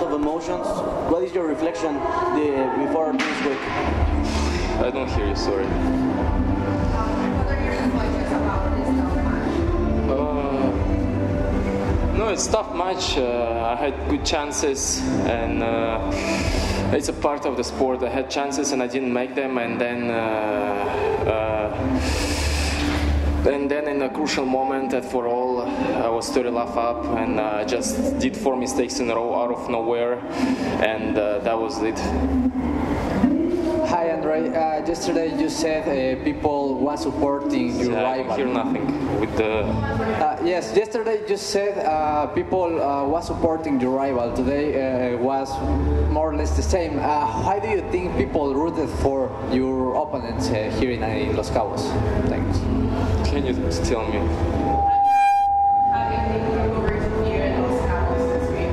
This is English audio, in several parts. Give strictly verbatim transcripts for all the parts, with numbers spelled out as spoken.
of emotions. What is your reflection the, before this week? I don't hear you, sorry. What are your reflections about this tough match? Uh, no, it's a tough match. Uh, I had good chances, and uh, it's a part of the sport. I had chances and I didn't make them, and then uh, uh, and then in a crucial moment at For All, I was thirty lap up, and I uh, just did four mistakes in a row out of nowhere, and uh, that was it. Hi, Andre. Uh, yesterday you said uh, people were supporting your Yeah, I rival. don't hear nothing with the. Uh, yes, yesterday you said uh, people uh, was supporting your rival. Today uh, was more or less the same. Uh, why do you think people rooted for your opponents uh, here in, in Los Cabos? Thanks. Can you tell me? How do you think we will reach here in Los Cabos this week?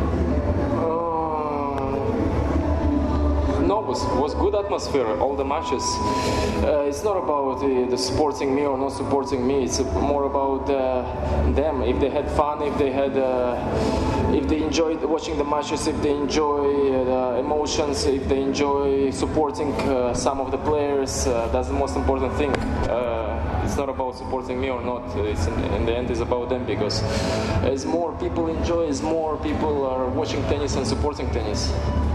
No, it was was good atmosphere. All the matches. Uh, it's not about uh, the supporting me or not supporting me. It's more about uh, them. If they had fun, if they had, uh, if they enjoyed watching the matches, if they enjoy uh, the emotions, if they enjoy supporting uh, some of the players, uh, that's the most important thing. Uh, it's not about supporting me or not. It's in, in the end, it's about them, because as more people enjoy, as more people are watching tennis and supporting tennis.